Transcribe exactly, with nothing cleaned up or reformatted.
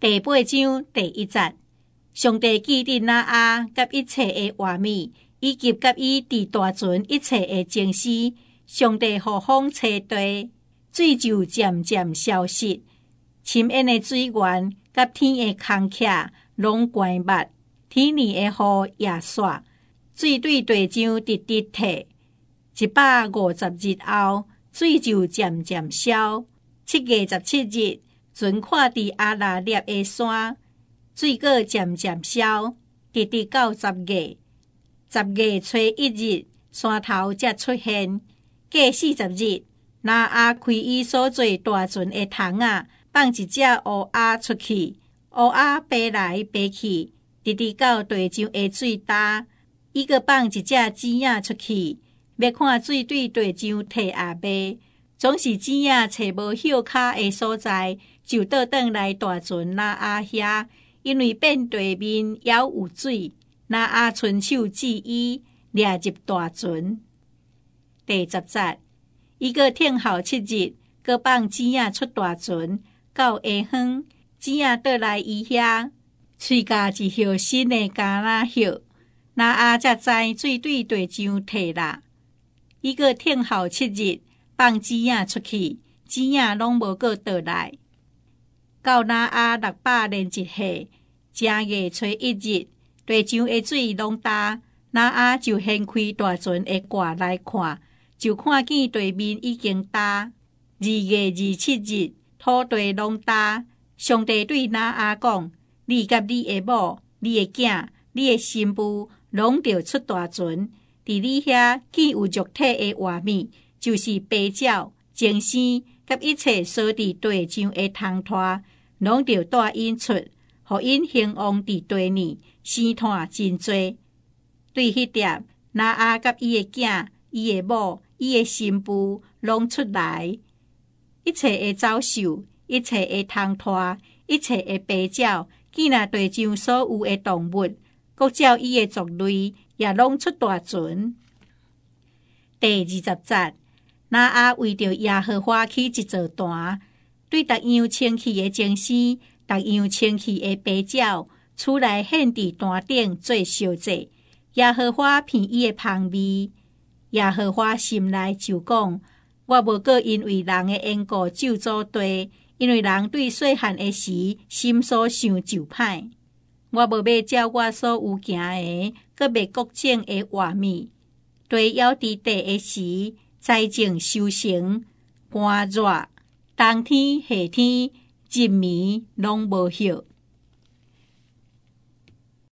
第八章第一節，上帝記得挪亞甲一切的活物，以及甲伊佇大船一切的情事。上帝予風吹地，水就漸漸消失，深淵的水源甲天的空隙攏關密，天年的雨也煞，水對地上直直退。一百五十日後，水就漸漸消。七月十七日，船看佇阿拉臘的山，水果漸漸消，直直到十月。十月初一日，山頭才出現。過四十日，挪亞開伊所做大船的窗仔，放一隻烏鴉出去，烏鴉飛來飛去，直直到地上的水礁。伊閣放一隻錢仔出去，要看水對地上退也未。總是錢仔找無歇腳的所在，就倒轉來大船挪亞遐，因為遍地面猶有水。挪亞伸手指伊，掠入大船。第十節，伊閣聽候七日，閣放錢仔出大船，到下昏，錢仔倒來伊遐，喙咬一葉新的橄欖葉，挪亞才知水對地上退啦。伊閣聽候七日，放錢仔出去，錢仔攏無閣倒來。到挪亞六百零一歲，正月初一日，地上的水攏乾，挪亞就掀開大船的蓋來看。就看見地面已經乾。二月二七日，土地攏乾。上帝對挪亞講：你甲你的某、你的囝、你的新婦，攏着出大船。佇你遐見有肉體的活物，就是白鳥、精星，甲一切所佇地上的蟲拖，攏着帶因出，互因興旺佇地呢，生炭真多。對迄點，挪亞甲伊的囝、伊的某、伊的新婦攏出來，一切的走獸，一切的蟲拖，一切的白鳥，見那地上所有的動物，各照伊的族類，也攏出大船。第二十節，挪亞為着耶和華起一座壇，對逐樣清氣的精星，逐樣清氣的白鳥，出來獻佇壇頂做燒祭。耶和華闻伊的香味。耶和華心內就講：我無閣因為人的緣故咒詛地，因為人對細漢的時心所想就歹。我無要照我所有行的，閣袂各種的活物。地還佇地的時，災症收成，寒熱，冬天夏天，日暝攏無歇。